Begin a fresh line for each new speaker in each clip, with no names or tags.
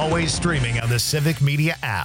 Always streaming on the Civic Media app.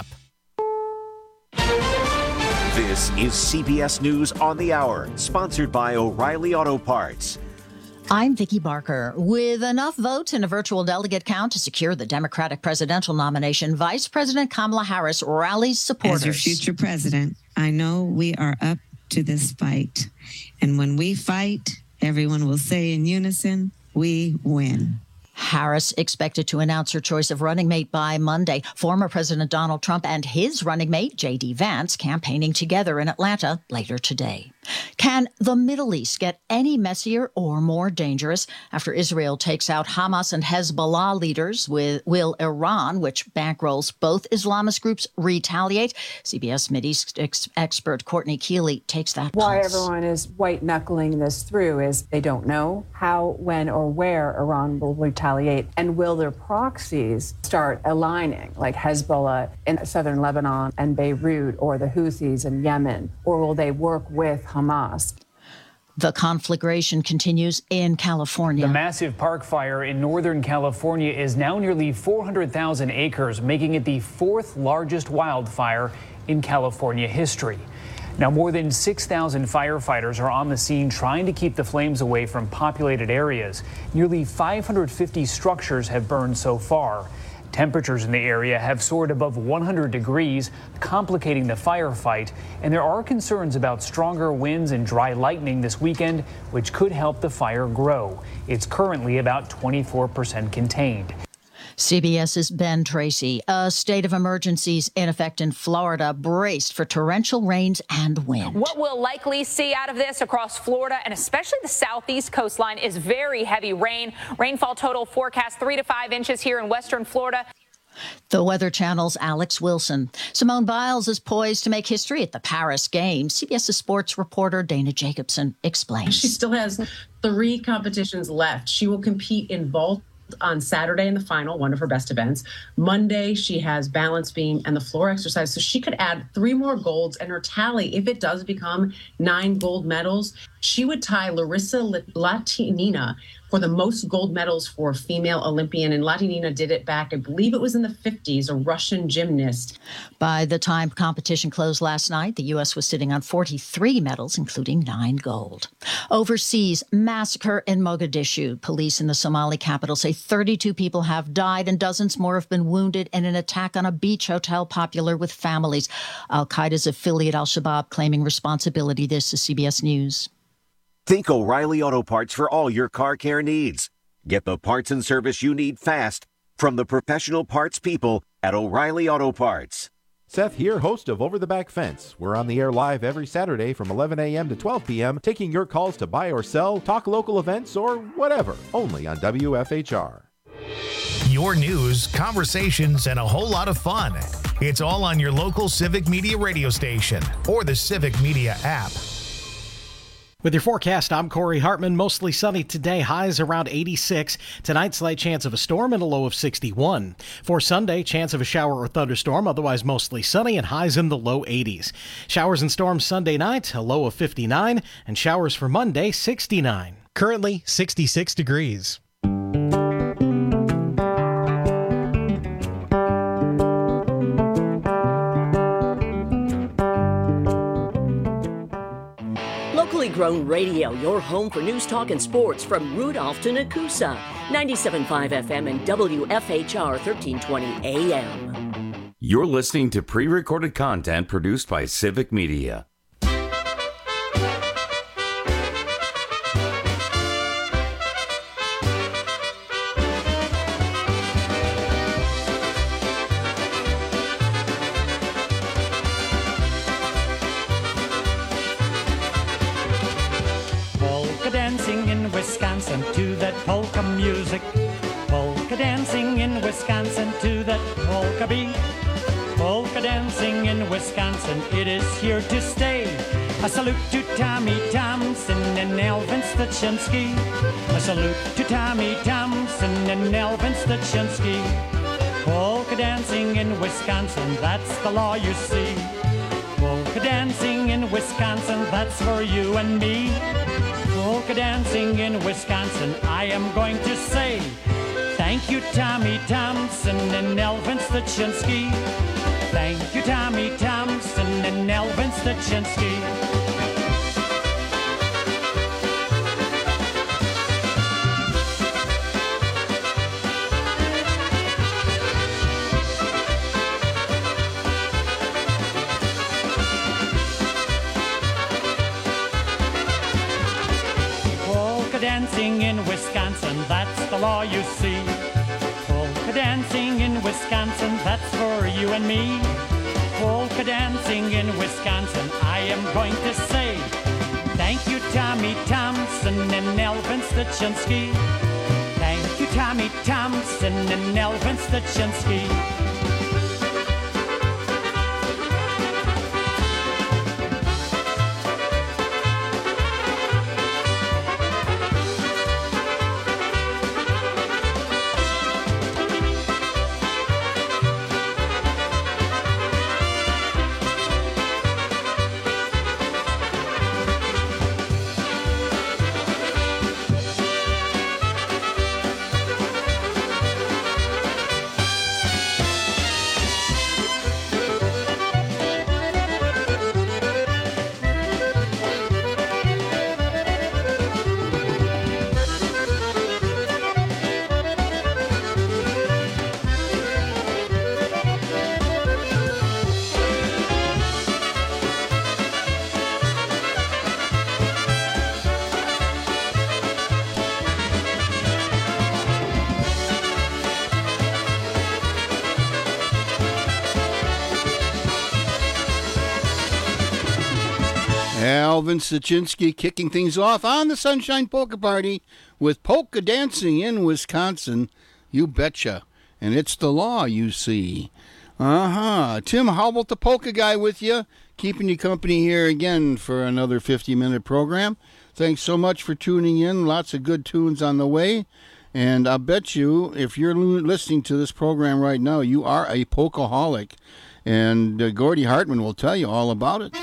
This is CBS News on the Hour, sponsored by O'Reilly Auto Parts.
I'm Vicki Barker. With enough votes in a virtual delegate count to secure the Democratic presidential nomination, Vice President Kamala Harris rallies supporters.
As your future president, I know we are up to this fight. And when we fight, everyone will say in unison, we win.
Harris expected to announce her choice of running mate by Monday. Former President Donald Trump and his running mate, J.D. Vance, campaigning together in Atlanta later today. Can the Middle East get any messier or more dangerous after Israel takes out Hamas and Hezbollah leaders? Will Iran, which bankrolls both Islamist groups, retaliate? CBS Mideast expert Courtney Keeley takes that pulse.
Why everyone is white-knuckling this through is they don't know how, when, or where Iran will retaliate. And will their proxies start aligning, like Hezbollah in southern Lebanon and Beirut, or the Houthis in Yemen? Or will they work with Hamas?
The conflagration continues in California.
The massive park fire in Northern California is now nearly 400,000 acres, making it the fourth largest wildfire in California history. Now, more than 6,000 firefighters are on the scene trying to keep the flames away from populated areas. Nearly 550 structures have burned so far. Temperatures in the area have soared above 100 degrees, complicating the firefight, and there are concerns about stronger winds and dry lightning this weekend, which could help the fire grow. It's currently about 24% contained.
CBS's Ben Tracy. A state of emergencies in effect in Florida, braced for torrential rains and wind.
What we'll likely see out of this across Florida and especially the southeast coastline is very heavy rain. Rainfall total forecast 3 to 5 inches here in western Florida.
The Weather Channel's Alex Wilson. Simone Biles is poised to make history at the Paris Games. CBS's sports reporter Dana Jacobson explains.
She still has 3 competitions left. She will compete in vault on Saturday in the final, one of her best events. Monday, she has balance beam and the floor exercise. So she could add 3 more golds, and her tally, if it does become 9 gold medals, she would tie Larissa Latinina for the most gold medals for a female Olympian. And Latinina did it back, I believe it was in the 50s, a Russian gymnast.
By the time competition closed last night, the U.S. was sitting on 43 medals, including 9 gold. Overseas, massacre in Mogadishu. Police in the Somali capital say 32 people have died and dozens more have been wounded in an attack on a beach hotel popular with families. Al-Qaeda's affiliate Al-Shabaab claiming responsibility. This is CBS News.
Think O'Reilly Auto Parts for all your car care needs. Get the parts and service you need fast from the professional parts people at O'Reilly Auto Parts.
Seth here, host of Over the Back Fence. We're on the air live every Saturday from 11 a.m. to 12 p.m., taking your calls to buy or sell, talk local events, or whatever, only on WFHR.
Your news, conversations, and a whole lot of fun. It's all on your local Civic Media radio station or the Civic Media app.
With your forecast, I'm Corey Hartman. Mostly sunny today, highs around 86. Tonight, slight chance of a storm and a low of 61. For Sunday, chance of a shower or thunderstorm, otherwise mostly sunny and highs in the low 80s. Showers and storms Sunday night, a low of 59, and showers for Monday, 69.
Currently, 66 degrees.
Locally grown radio, your home for news, talk, and sports from Rudolph to Nakusa. 97.5 FM and WFHR 1320 AM.
You're listening to pre-recorded content produced by Civic Media.
Wisconsin to that polka music. Polka dancing in Wisconsin to that polka beat. Polka dancing in Wisconsin, it is here to stay. A salute to Tommy Thompson and Elvin Stachinski. A salute to Tommy Thompson and Elvin Stachinski. Polka dancing in Wisconsin, that's the law you see. Polka dancing in Wisconsin, that's for you and me. Polka dancing in Wisconsin, I am going to say Thank you, Tommy Thompson and Elvin Stachinski. Thank you, Tommy Thompson and Elvin Stachinski. Dancing in Wisconsin, that's the law you see. Polka dancing in Wisconsin, that's for you and me. Polka dancing in Wisconsin, I am going to say thank you, Tommy Thompson and Elvin Stachinski. Thank you, Tommy Thompson and Elvin Stachinski.
Elvin Stachinski kicking things off on the Sunshine Polka Party with polka dancing in Wisconsin. You betcha. And it's the law, you see. Tim, how about the polka guy with you? Keeping you company here again for another 50-minute program. Thanks so much for tuning in. Lots of good tunes on the way. And I bet you, if you're listening to this program right now, you are a polkaholic. And Gordy Hartman will tell you all about it.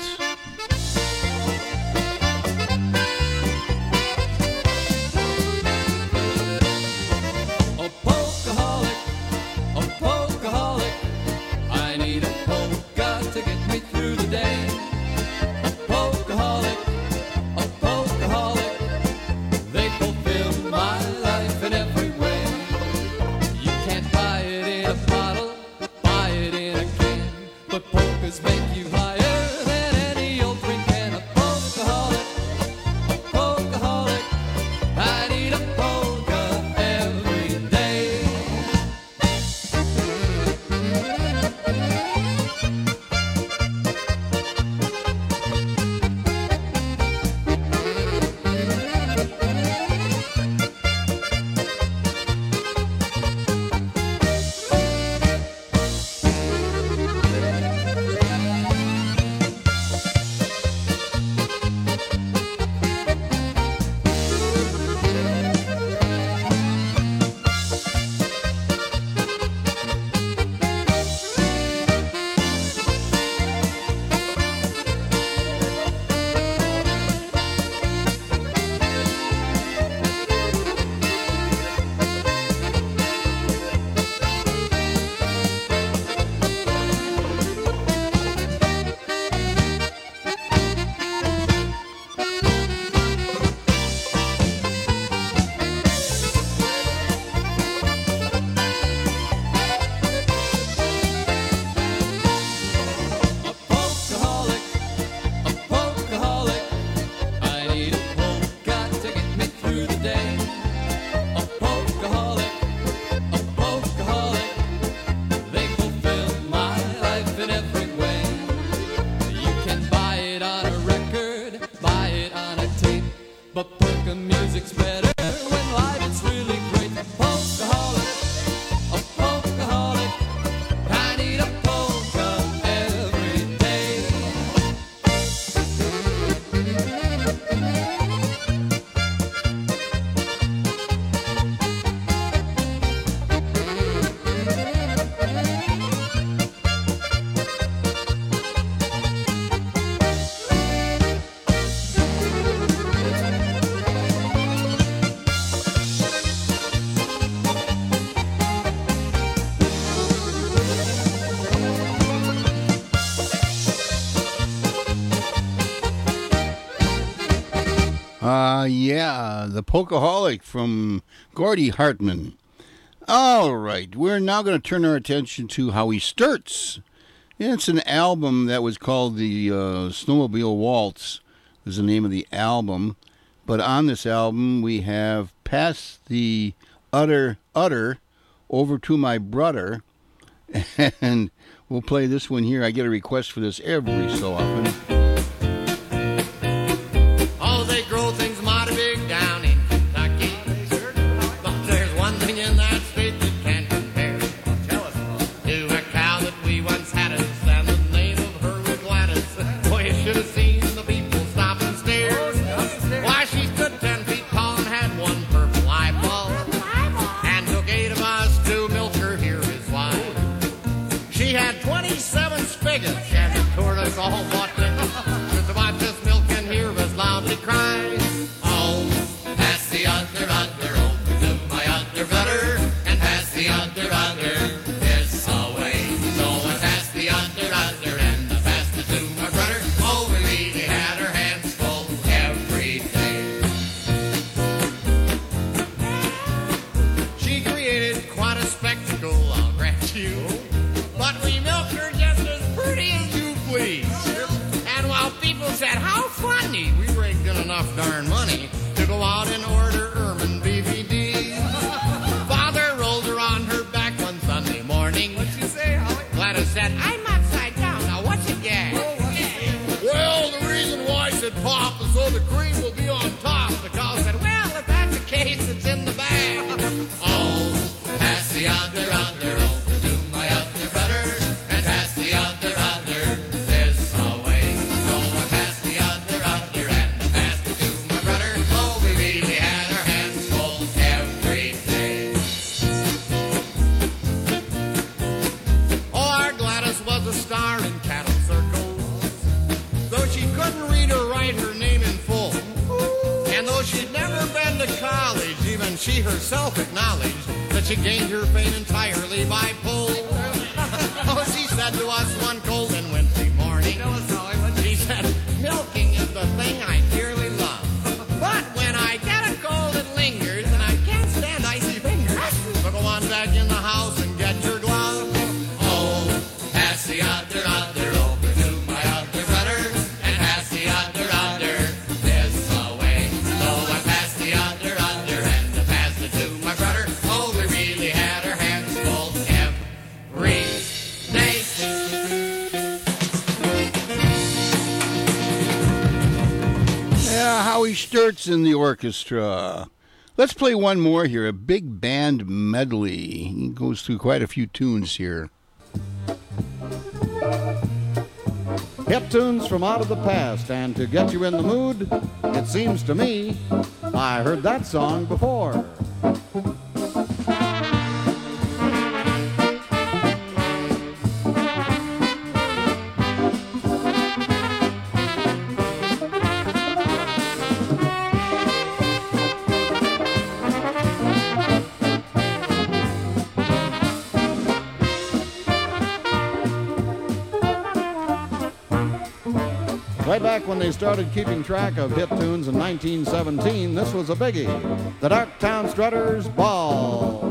The Polkaholic from Gordy Hartman. All right, we're now going to turn our attention to Howie Sturts. It's an album that was called the Snowmobile Waltz, is the name of the album. But on this album, we have Pass the Utter Over to My Brother. And we'll play this one here. I get a request for this every so often.
Oh, they grow things mighty big down in Kentucky. But there's one thing in that state that can't compare. To a cow that we once had us, and the name of her was Gladys. Boy, you should have seen the people stop and stare. Why, she stood 10 feet tall and had one purple eyeball. And took 8 of us to milk her, here is why. She had 27 spigots and it toured us all button. Just about this milk and hear us loudly cry. Oh, pass the under over to my under butter, and pass the under this away. So I pass the under and I passed it to my brother. Oh, we really had our hands full every day. She created quite a spectacle, I'll grant you. But we milked her just as pretty as you please. And while people said, how funny, we raked in enough darn money to go out and order ermine BVDs. Father rolled her on her back one Sunday morning. What'd she say, Holly? Gladys said, I'm upside down, now what's it get? Well, the reason why I said pop is so the cream will be on top. The cow said, well, if that's the case, it's in the bag. Oh, pass the under over to my under butter, and pass the under this away. So I passed the under and I passed it to my brother. Oh, we really had our hands full every day. Oh, our Gladys was a star in cattle circles, though she couldn't read or write her name in full. And though she'd never been to college, even she herself acknowledged that she gained her fame entirely by pull. Oh, she said to us one cold and wintry morning, she said, milking is the thing I dearly love. But when I get a cold, it lingers, and I can't stand icy fingers. So go on back in the house and get your glove. Oh, pass the under over to my under butter, and pass the under this away. So I passed the under and I passed it to my brother. Oh, we really had our hands full every day.
Yeah, Howie Sturts in the orchestra. Let's play one more here, a big band medley. He goes through quite a few tunes here.
Hit tunes from out of the past, and to get you in the mood, it seems to me I heard that song before. Way back when they started keeping track of hit tunes in 1917, this was a biggie, the Darktown Strutters Ball.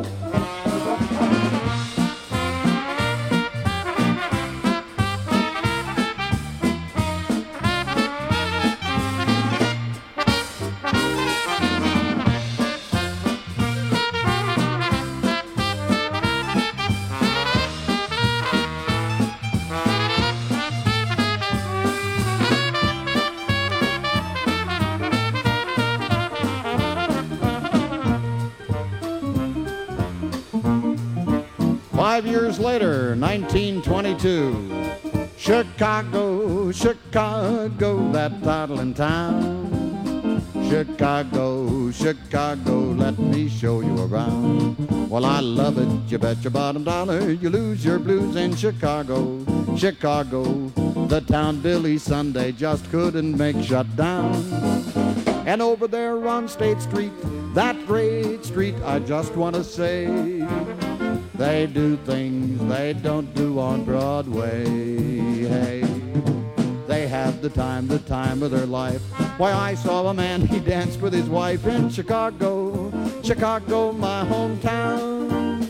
Years later, 1922, Chicago, Chicago, that toddling town. Chicago, Chicago, let me show you around. Well, I love it, you bet your bottom dollar, you lose your blues in Chicago. Chicago, the town Billy Sunday just couldn't make shut down. And over there on State Street, that great street, I just want to say, they do things they don't do on Broadway. Hey, they had the time of their life. Why, I saw a man, he danced with his wife in Chicago, Chicago, my hometown.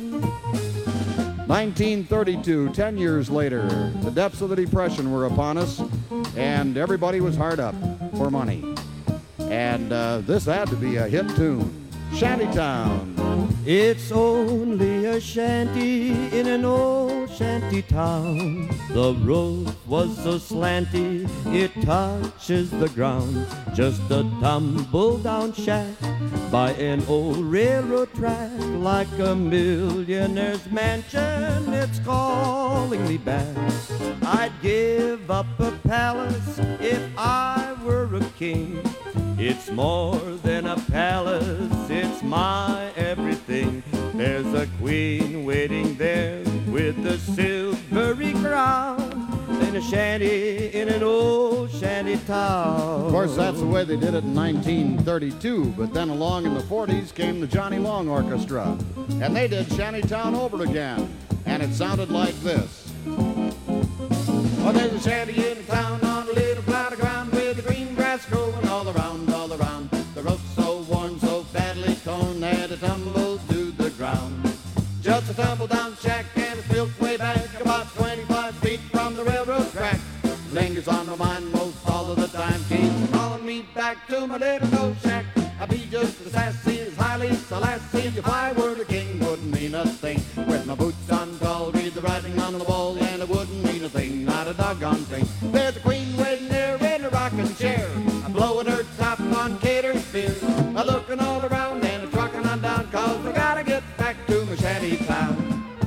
1932, 10 years later, the depths of the Depression were upon us, and everybody was hard up for money. And this had to be a hit tune. Shantytown.
It's only a shanty in an old shanty town. The roof was so slanty, it touches the ground. Just a tumble-down shack by an old railroad track. Like a millionaire's mansion, it's calling me back. I'd give up a palace if I were a king. It's more than a palace, it's my everything. There's a queen waiting there with the silvery crown, in a shanty in an old shanty town.
Of course, that's the way they did it in 1932, but then along in the 40s came the Johnny Long Orchestra, and they did Shantytown over again, and it sounded like this. Oh, there's a shanty in the town on a little plot of ground with the green grass growing all around, all around. The roof so worn, so badly torn that it tumbles to the ground. Just a tumble-down shack and it's built way back about 25 feet from the railroad track. Lingers on my mind most all of the time. Keeps calling me back to my little old shack. I'd be just as sassy as Haile Selassie. If I were the king, wouldn't mean a thing. With my boots on tall, read the writing on the wall, and it wouldn't mean a thing, not a doggone thing. There's a queen waiting there in a rocking chair. I'm blowing her top on catered beer. I'm looking all around and I'm trucking on down, cause we gotta get back to my shanty town.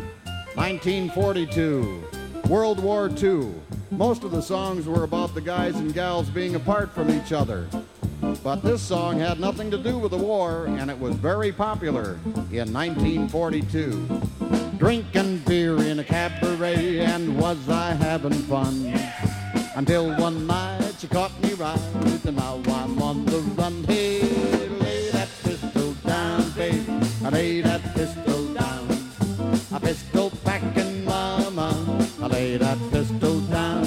1942, World War II. Most of the songs were about the guys and gals being apart from each other. But this song had nothing to do with the war, and it was very popular in 1942. Drinking beer in a cabaret, and was I having fun? Until one night she caught me right, and now I'm on the run. Hey, lay that pistol down, babe. I lay that pistol down. A pistol packing mama. I lay that pistol down.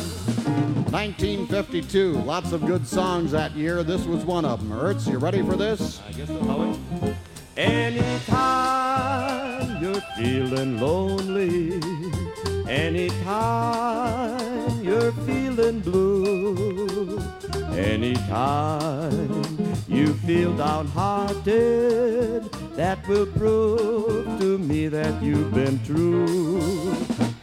1952, lots of good songs that year. This was one of them. Ertz, you ready for this?
I guess so, Howie. Anytime you're feeling lonely, anytime you're feeling blue, anytime you feel downhearted, that will prove to me that you've been true.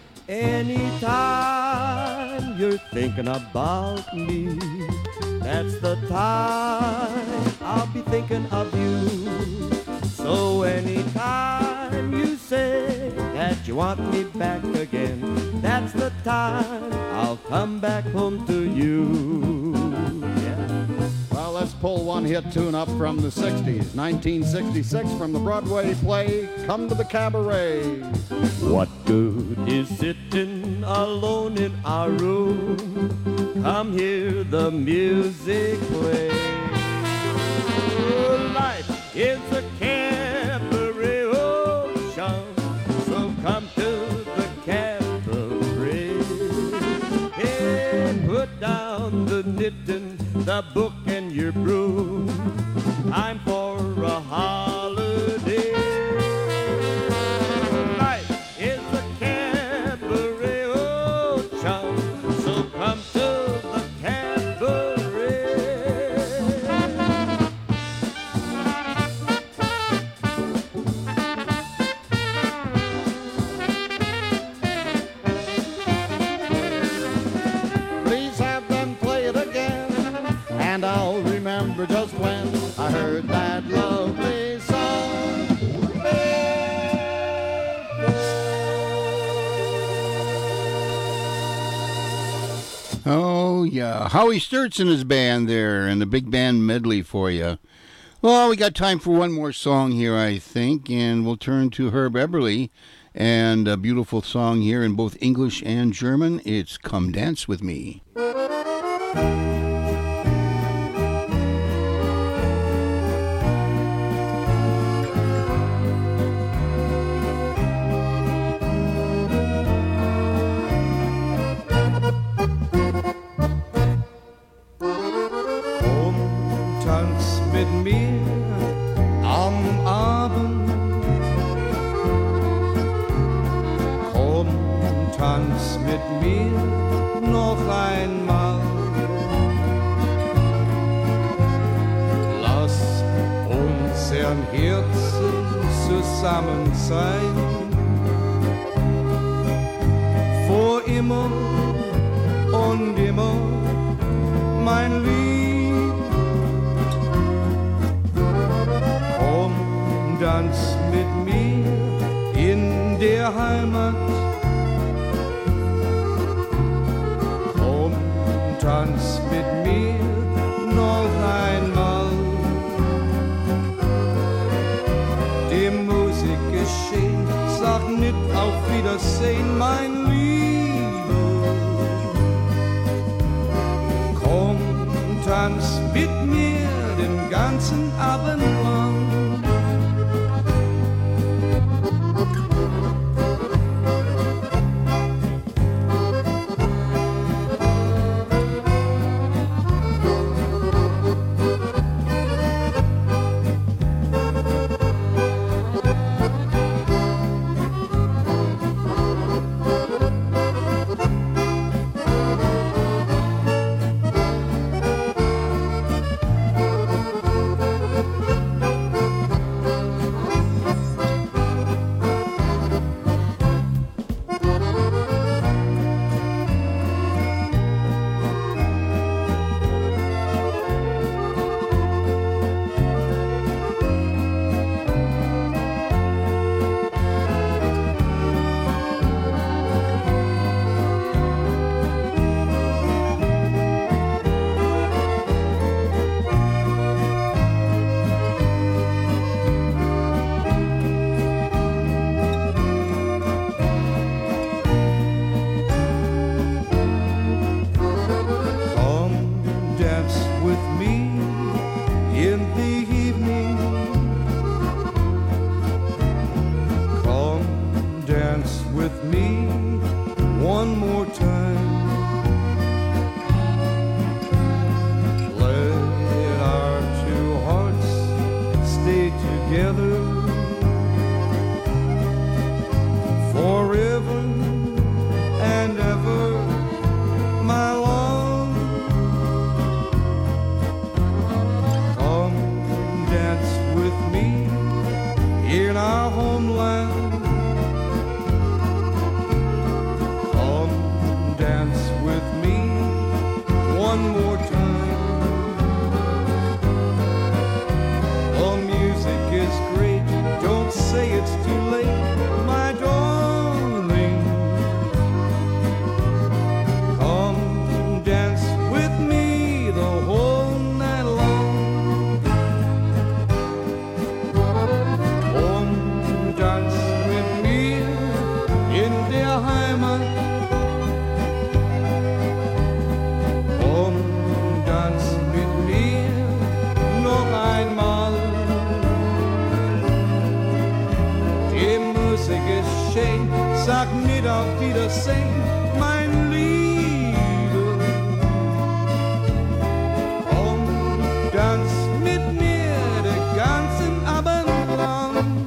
Anytime you're thinking about me, that's the time I'll be thinking of you. So anytime you say that you want me back again, that's the time I'll come back home to you. Yeah.
Well, let's pull one hit tune up from the 60s. 1966 from the Broadway play, Come to the Cabaret.
What good is sitting alone in our room? Come hear the music play. Life is a cabaret ocean, so come to the cabaret. And put down the knitting, the book and your broom. Time for a holiday. Life is a cabaret ocean, so come to the cabaret.
Please have them play it again, and I'll remember just when I heard that lovely song.
Oh, yeah. Howie Sturts and his band there, and the big band medley for you. Well, we got time for one more song here, I think, and we'll turn to Herb Eberle and a beautiful song here in both English and German. It's Come Dance With Me.
tanz mit mir noch einmal. Lass unseren Herzen zusammen sein, vor immer und immer, mein Lieb. Komm, tanz mit mir in der Heimat. Komm, tanz mit mir noch einmal. Die Musik geschehen, sag nicht auf Wiedersehen, mein Liebe. Komm, tanz mit mir den ganzen Abend lang. Sag nicht auf Wiedersehen, mein Liebe. Komm, tanz mit mir den ganzen Abend lang.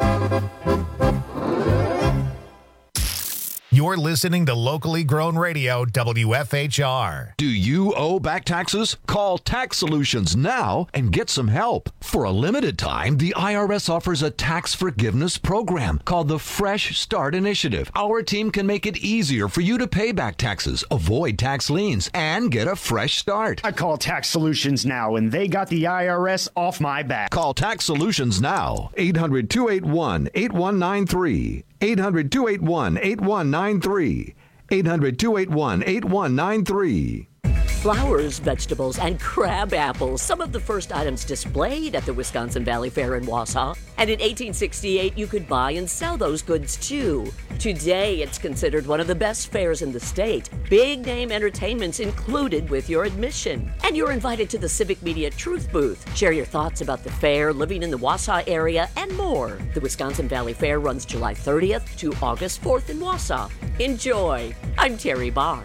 You're listening to locally grown radio, WFHR.
Do you owe back taxes? Call Tax Solutions now and get some help. For a limited time, the IRS offers a tax forgiveness program called the Fresh Start Initiative. Our team can make it easier for you to pay back taxes, avoid tax liens, and get a fresh start.
I call Tax Solutions now, and they got the IRS off my back.
Call Tax Solutions now. 800-281-8193. 800-281-8193. 800-281-8193.
Flowers, vegetables, and crab apples, some of the first items displayed at the Wisconsin Valley Fair in Wausau. And in 1868, you could buy and sell those goods too. Today, it's considered one of the best fairs in the state. Big name entertainments included with your admission. And you're invited to the Civic Media Truth Booth. Share your thoughts about the fair, living in the Wausau area, and more. The Wisconsin Valley Fair runs July 30th to August 4th in Wausau. Enjoy. I'm Terry Barr.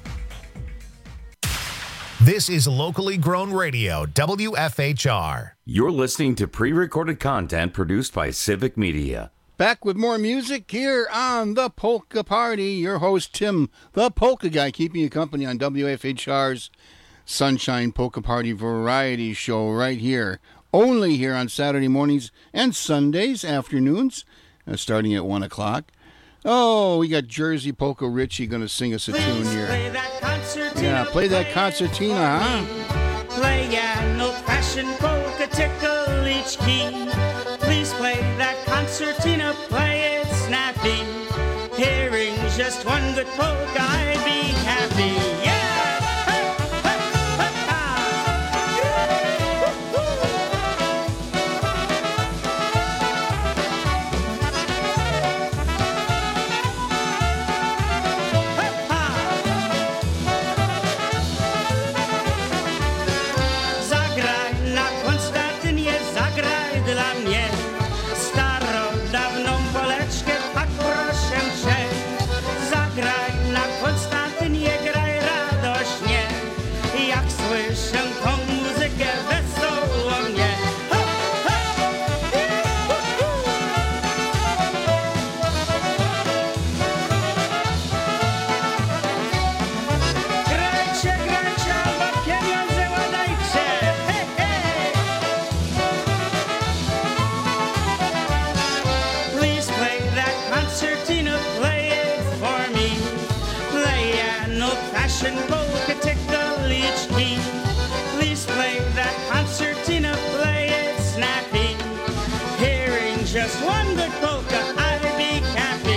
This is locally grown radio, WFHR.
You're listening to pre-recorded content produced by Civic Media.
Back with more music here on The Polka Party. Your host, Tim, the Polka Guy, keeping you company on WFHR's Sunshine Polka Party Variety Show right here. Only here on Saturday mornings and Sundays afternoons, starting at 1 o'clock. Oh, we got Jersey Polka Richie going to sing us a tune here. Yeah, play that concertina, huh?
Play an old-fashioned polka, tickle each key. Please play that concertina, play it snappy. Hearing just one good polka, I'd be happy. Yeah! Polka, tickle each key. Please play that concertina, play it snappy. Hearing just one good polka, I'd be happy.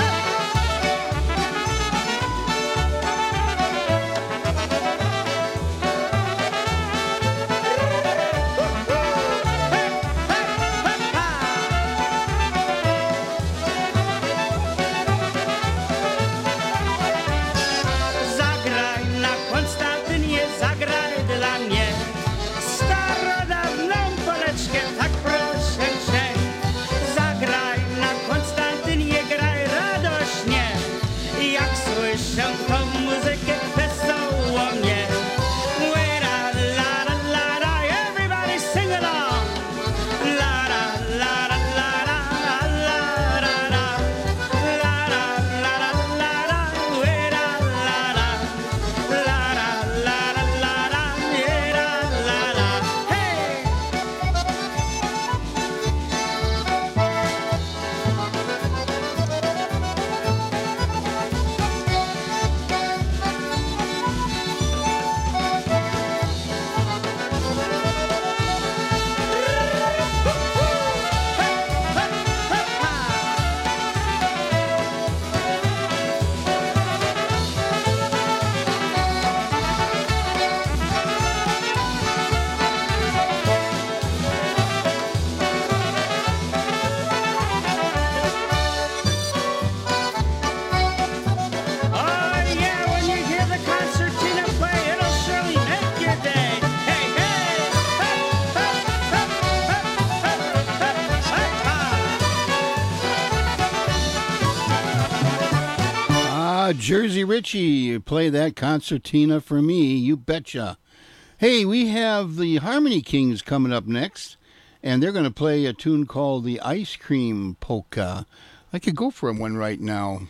Jersey Richie, play that concertina for me, you betcha. Hey, we have the Harmony Kings coming up next, and they're going to play a tune called the Ice Cream Polka. I could go for one right now.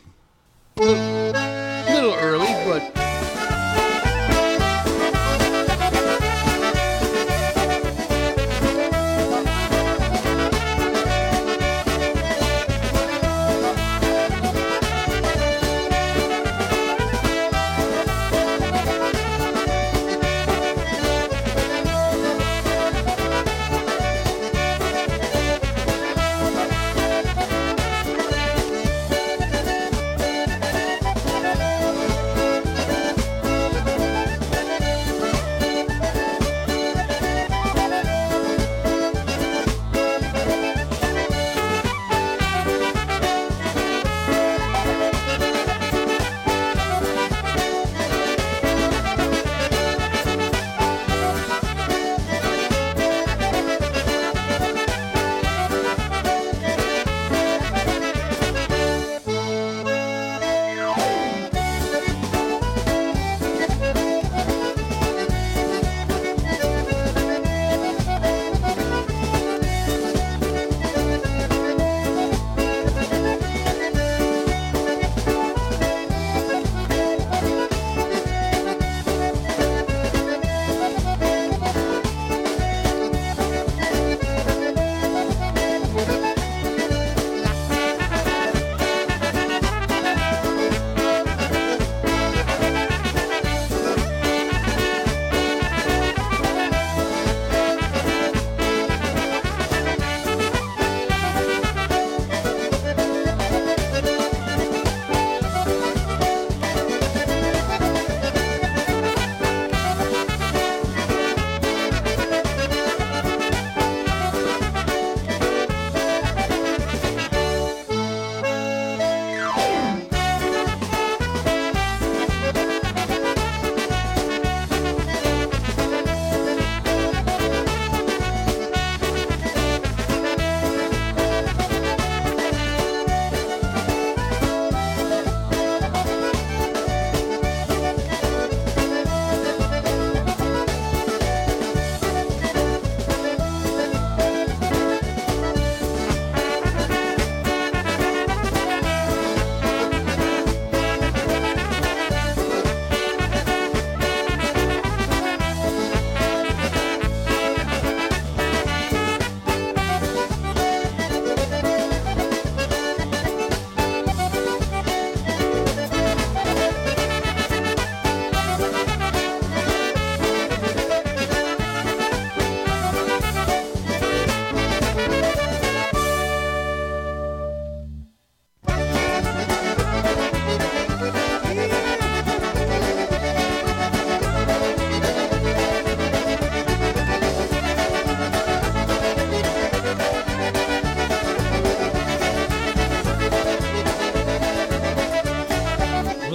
A little early, but...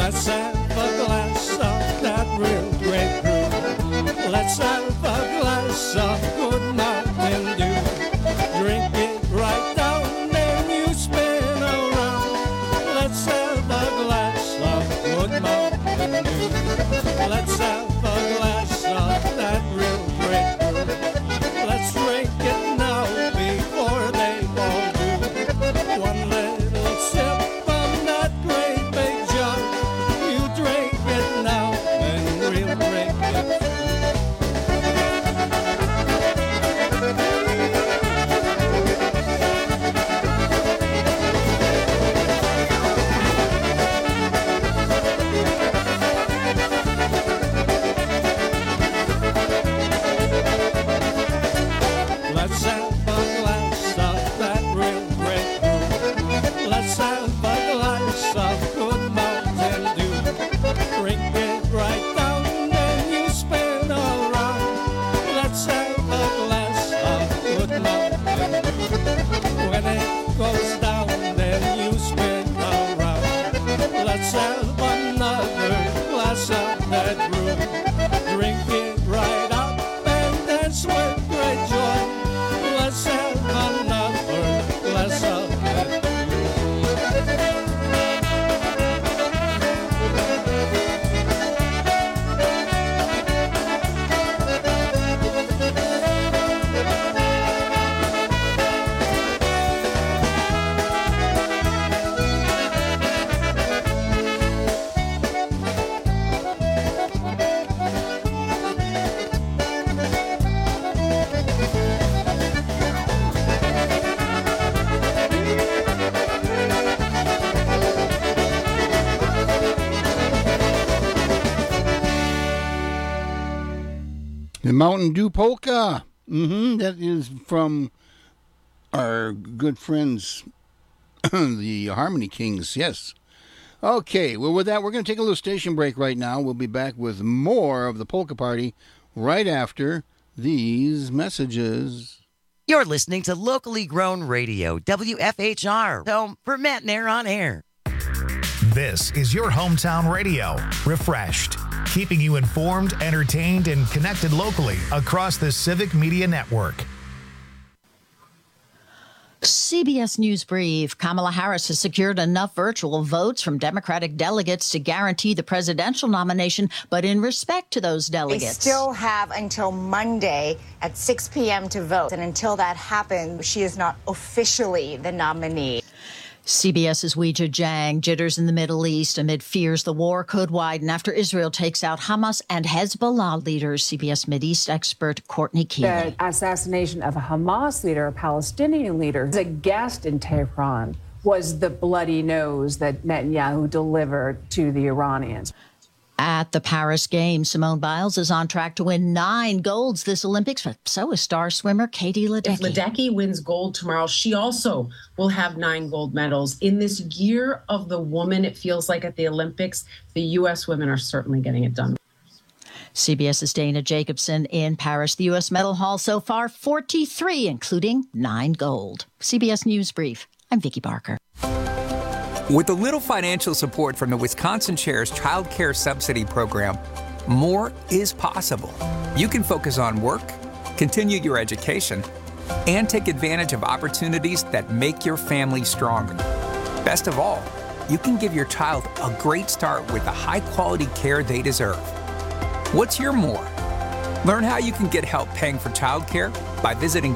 Let's have a glass of that real great brew. Let's have a glass of good Mountain Dew. Drink it right down, then you spin around. Let's have a glass of good Mountain Dew. Let's have a glass of that real great brew. Let's drink it now before they all do. One little sip from that great big jug. You drink it now, then we'll drink it. Let's have a glass of that real great brew. Let's have a glass of good Mountain Dew. Drink it right down, then you spin around. Let's have a glass of good Mountain Dew. When it goes down, then you spin around. Let's have another glass of that brew. Drink it right up and dance with great joy. Let's have another glass of that The Mountain Dew Polka. That is from our good friends, the Harmony Kings. Yes. Okay, well, with that, we're going to take a little station break right now. We'll be back with more of the Polka Party right after these messages.
You're listening to locally grown radio, WFHR, home for Matt Nair on air.
This is your hometown radio, Refreshed, keeping you informed, entertained, and connected locally across the Civic Media Network.
CBS News Brief. Kamala Harris has secured enough virtual votes from Democratic delegates to guarantee the presidential nomination, but in respect to those delegates,
they still have until Monday at 6 p.m. to vote. And until that happens, she is not officially the nominee.
CBS's Weijia Jiang. Jitters in the Middle East amid fears the war could widen after Israel takes out Hamas and Hezbollah leaders. CBS Mideast expert Courtney Keeley.
The assassination of a Hamas leader, a Palestinian leader, as a guest in Tehran, was the bloody nose that Netanyahu delivered to the Iranians.
At the Paris Games, Simone Biles is on track to win 9 golds this Olympics, but so is star swimmer Katie Ledecky.
If Ledecky wins gold tomorrow, she also will have 9 gold medals. In this year of the woman, it feels like at the Olympics, the U.S. women are certainly getting it done.
CBS's Dana Jacobson in Paris. The U.S. medal haul so far, 43, including 9 gold. CBS News Brief. I'm Vicki Barker.
With a little financial support from the Wisconsin Chair's Child Care Subsidy Program, more is possible. You can focus on work, continue your education, and take advantage of opportunities that make your family stronger. Best of all, you can give your child a great start with the high-quality care they deserve. What's your more? Learn how you can get help paying for childcare by visiting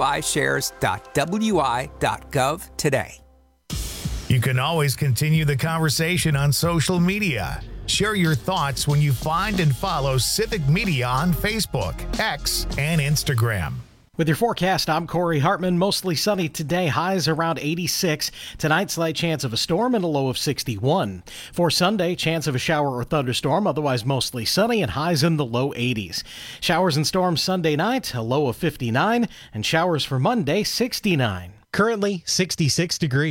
wishares.wi.gov today.
You can always continue the conversation on social media. Share your thoughts when you find and follow Civic Media on Facebook, X, and Instagram.
With your forecast, I'm Corey Hartman. Mostly sunny today, highs around 86. Tonight, slight chance of a storm and a low of 61. For Sunday, chance of a shower or thunderstorm, otherwise mostly sunny and highs in the low 80s. Showers and storms Sunday night, a low of 59, and showers for Monday, 69.
Currently 66 degrees.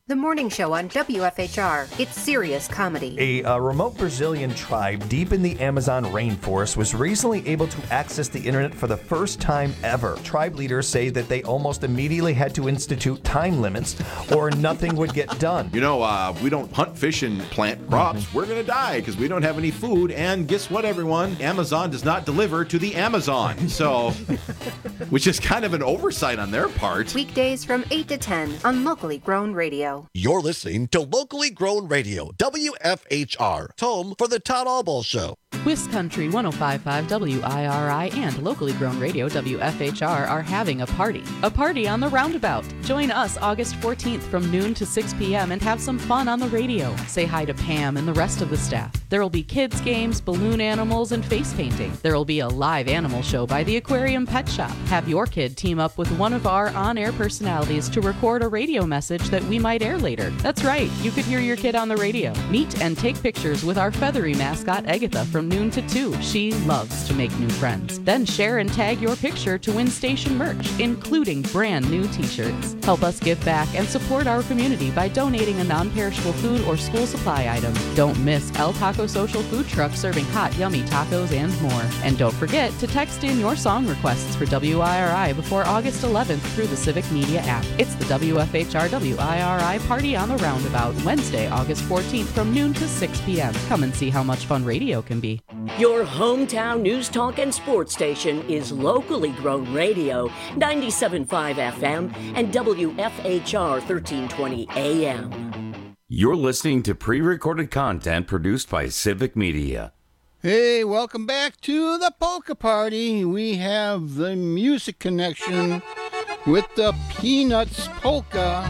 The morning show on WFHR. It's serious comedy.
A remote Brazilian tribe deep in the Amazon rainforest was recently able to access the internet for the first time ever. Tribe leaders say that they almost immediately had to institute time limits or nothing would get done.
You know, we don't hunt, fish, and plant crops. We're going to die because we don't have any food. And guess what, everyone? Amazon does not deliver to the Amazon. So, which is kind of an oversight on their part.
Weekdays from 8 to 10 on Locally Grown Radio.
You're listening to Locally Grown Radio, WFHR, home for the Todd Albaugh Show.
WisCountry 105.5 WIRI and Locally Grown Radio WFHR are having a party on the Roundabout. Join us August 14th from noon to 6 p.m. and have some fun on the radio. Say hi to Pam and the rest of the staff. There will be kids games, balloon animals, and face painting. There will be a live animal show by the Aquarium Pet Shop. Have your kid team up with one of our on-air personalities to record a radio message that we might air later. That's right, you could hear your kid on the radio. Meet and take pictures with our feathery mascot Agatha from noon to 2. She loves to make new friends. Then share and tag your picture to win station merch, including brand new t-shirts. Help us give back and support our community by donating a non-perishable food or school supply item. Don't miss El Taco Social Food Truck serving hot, yummy tacos and more. And don't forget to text in your song requests for WIRI before August 11th through the Civic Media app. It's the WFHR WIRI Party on the Roundabout, Wednesday, August 14th from noon to 6 p.m. Come and see how much fun radio can be.
Your hometown news talk and sports station is Locally Grown Radio, 97.5 FM and WFHR 1320 AM.
You're listening to pre-recorded content produced by Civic Media.
Hey, welcome back to the Polka Party. We have the music connection with the Peanuts Polka.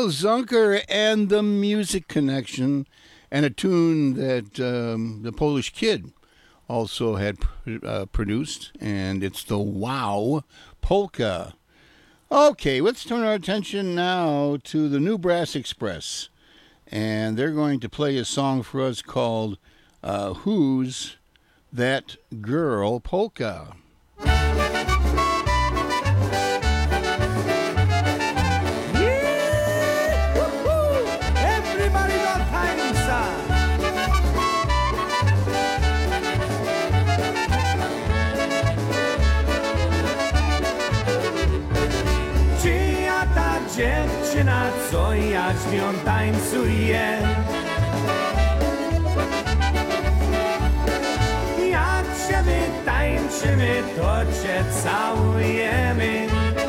Dale Zunker and the Music Connection, and a tune that the Polish Kid also had produced, and it's the Wow Polka. Okay, let's turn our attention now to the New Brass Express, and they're going to play a song for us called Who's That Girl Polka.
Dziewczyna, co ja z nią tańcuję, jak się wytańczymy, to cię całujemy.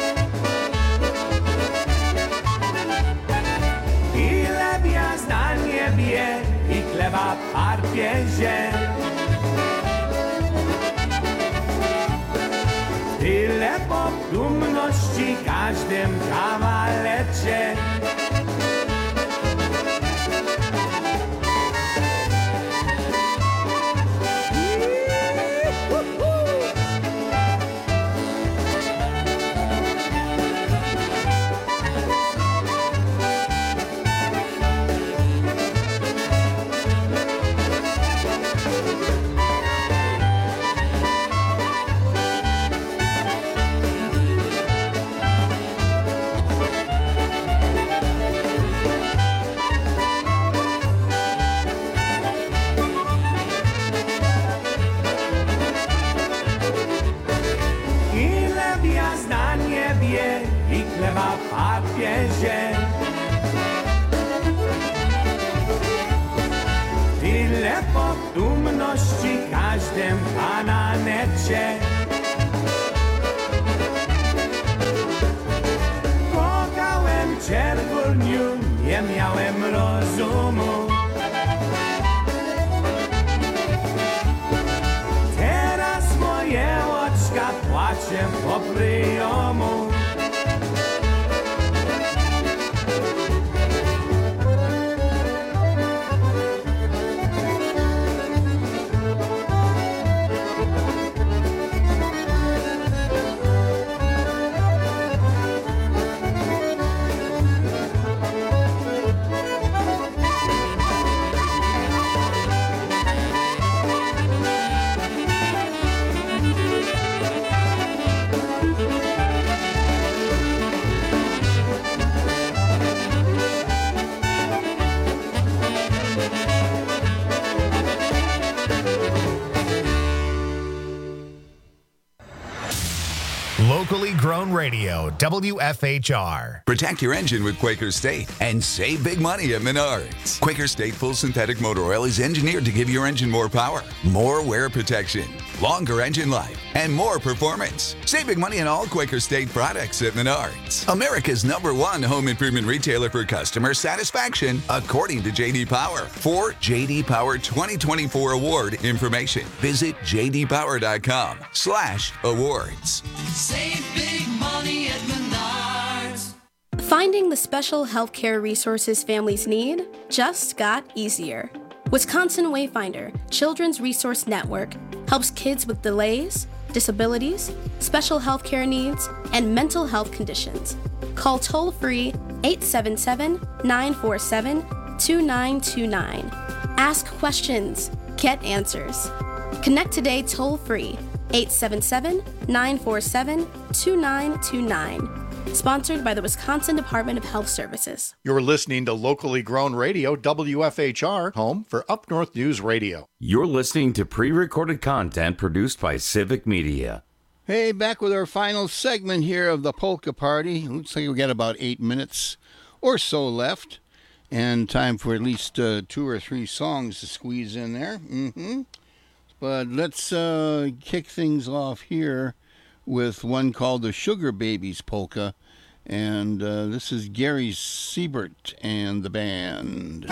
Ile gwiazd na niebie i chleba w parpiezie, tyle dumności każdym kawalecie. Tyle dumności każdym bananecie. Kochałem cię w dniu, nie miałem rozumu. Teraz moje oczka płaczem po przyjomu.
Locally grown radio, WFHR.
Protect your engine with Quaker State and save big money at Menards. Quaker State Full Synthetic Motor Oil is engineered to give your engine more power, more wear protection, longer engine life, and more performance. Save big money on all Quaker State products at Menards. America's #1 home improvement retailer for customer satisfaction, according to J.D. Power. For J.D. Power 2024 award information, visit jdpower.com/awards.
Save big money at Menards.
Finding the special healthcare resources families need just got easier. Wisconsin Wayfinder Children's Resource Network helps kids with delays, disabilities, special healthcare needs, and mental health conditions. Call toll-free 877-947-2929. Ask questions. Get answers. Connect today toll-free 877-947-2929. Sponsored by the Wisconsin Department of Health Services.
You're listening to locally grown radio, WFHR, home for Up North News Radio.
You're listening to pre-recorded content produced by Civic Media.
Hey, back with our final segment here of the Polka Party. Looks like we got about 8 minutes or so left, and time for at least 2 or 3 songs to squeeze in there. But let's kick things off here with one called the Sugar Babies Polka, and this is Gary Siebert and the band.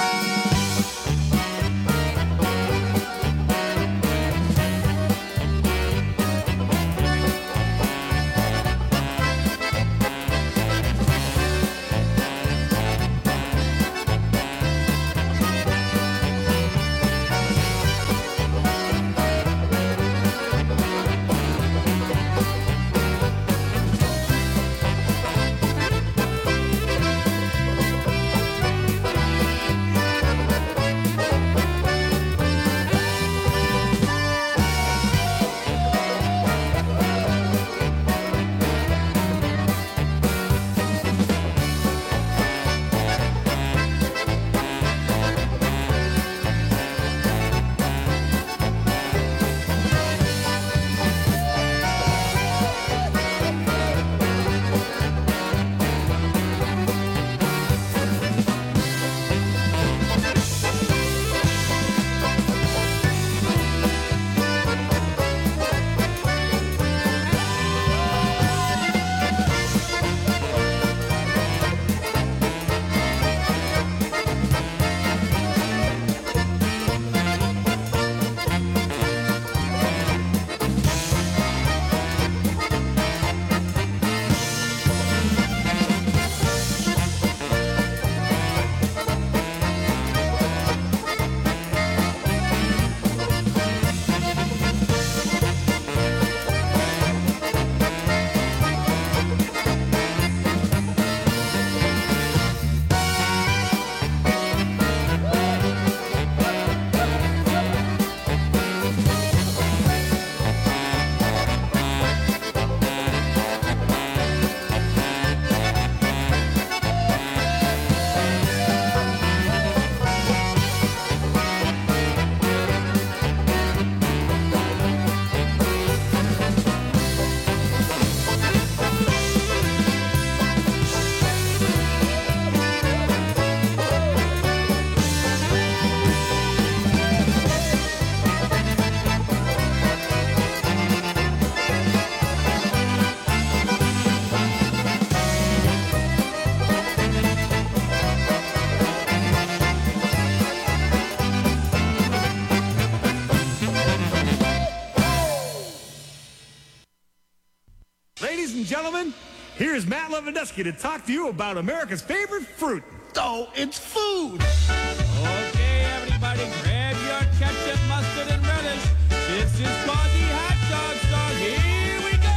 and gentlemen, here's Matt Lewandowski to talk to you about America's favorite fruit.
Oh, it's food.
Okay, everybody, grab your ketchup, mustard, and relish. This is called the hot dog song. Here we go.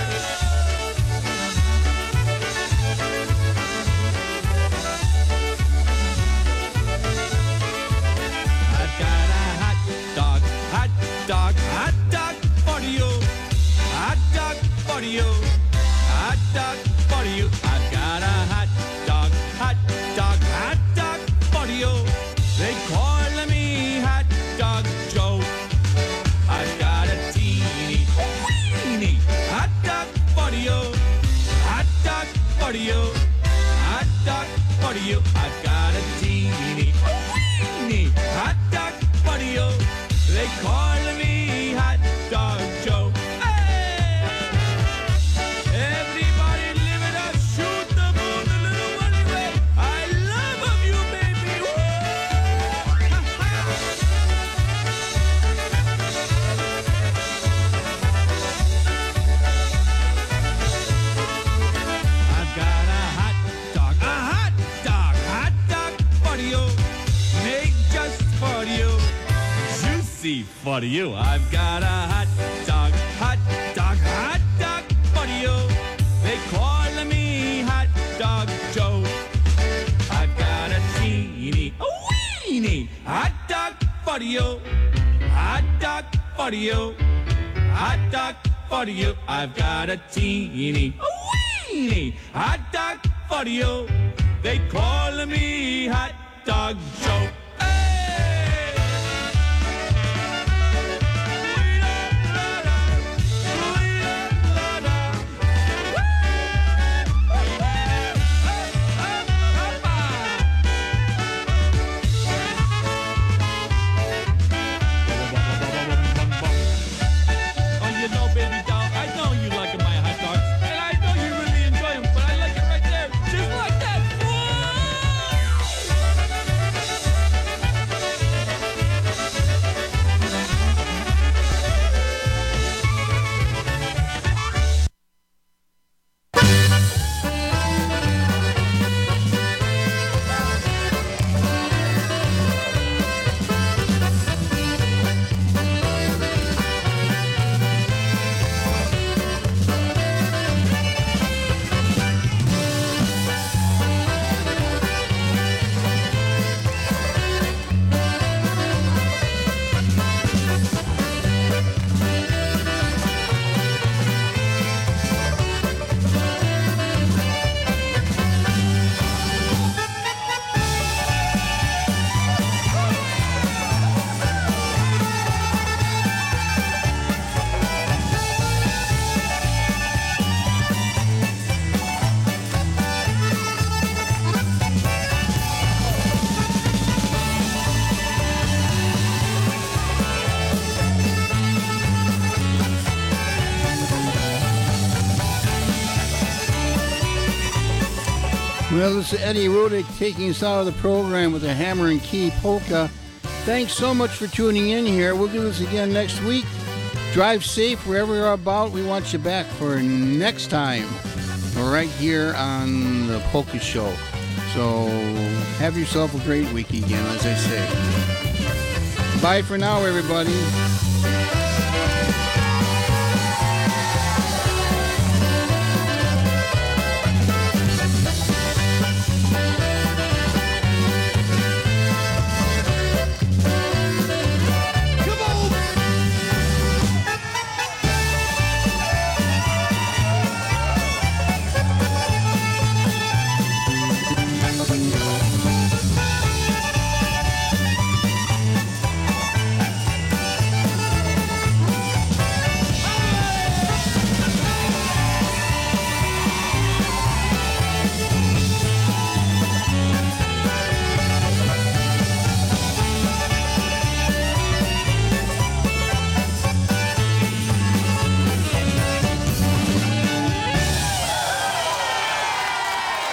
I've got a hot dog for you. Hot dog for you. Hot dog for you. I've got a hot dog for you. They call me Hot Dog Joe. I've got a teeny weeny hot dog for you. Hot dog for you. Hot dog for you. I've got a teeny weeny hot dog for you. They call me Hot Dog Joe. Hey! Everybody live it up, shoot the moon a little one away. I love of you, baby. Woo! I've got a hot dog for you, made just for you, juicy for you. I've got a hot dog for you. They call me Hot Dog Joe. I've got a teeny weeny hot dog for you. Hot dog for you. Hot dog for you. I've got a teeny weeny hot dog for you. They call me Hot Dog Joe.
Well, this is Eddie Rudick taking us out of the program with a Hammer and Key polka. Thanks so much for tuning in here. We'll do this again next week. Drive safe wherever you're about. We want you back for next time right here on the Polka Show. So have yourself a great week again, as I say. Bye for now, everybody.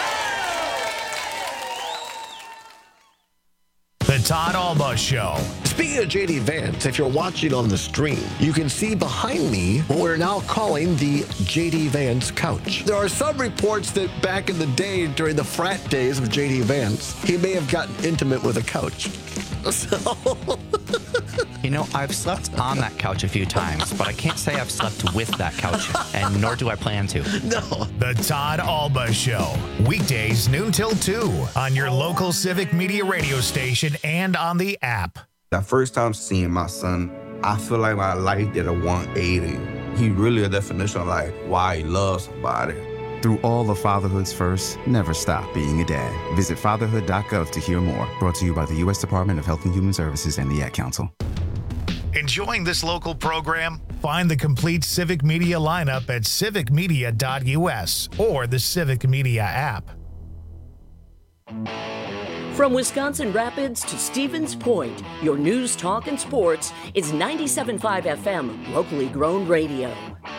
The Todd Alba Show is
Speaking of JD Vance, if you're watching on the stream, you can see behind me what we're now calling the JD Vance couch. There are some reports that back in the day, during the frat days of JD Vance, he may have gotten intimate with a couch. So...
You know, I've slept on that couch a few times, but I can't say I've slept with that couch, and nor do I plan to.
No.
The Todd Alba Show, weekdays noon till 2 on your local Civic Media radio station and on the app.
The first time seeing my son, I feel like my life did a 180. He really a definition of like why he loves somebody.
Through all of fatherhood's first, never stop being a dad. Visit fatherhood.gov to hear more. Brought to you by the U.S. Department of Health and Human Services and the Ad Council.
Enjoying this local program? Find the complete Civic Media lineup at civicmedia.us or the Civic Media app.
From Wisconsin Rapids to Stevens Point, your news, talk, and sports is 97.5 FM, locally grown radio.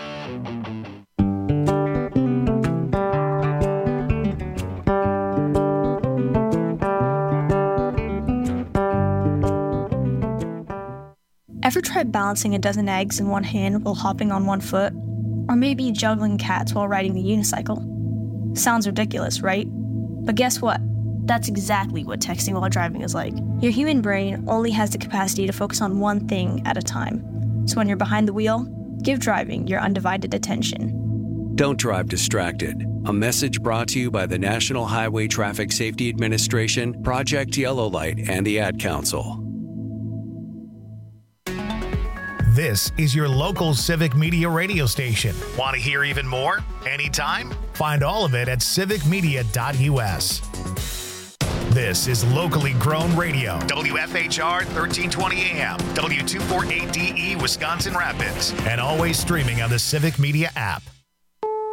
Ever tried balancing a dozen eggs in one hand while hopping on one foot? Or maybe juggling cats while riding the unicycle? Sounds ridiculous, right? But guess what? That's exactly what texting while driving is like. Your human brain only has the capacity to focus on one thing at a time. So when you're behind the wheel, give driving your undivided attention.
Don't drive distracted. A message brought to you by the National Highway Traffic Safety Administration, Project Yellow Light, and the Ad Council.
This is your local Civic Media radio station. Want to hear even more? Anytime? Find all of it at civicmedia.us. This is locally grown radio. WFHR 1320 AM, W248DE, Wisconsin Rapids, and always streaming on the Civic Media app.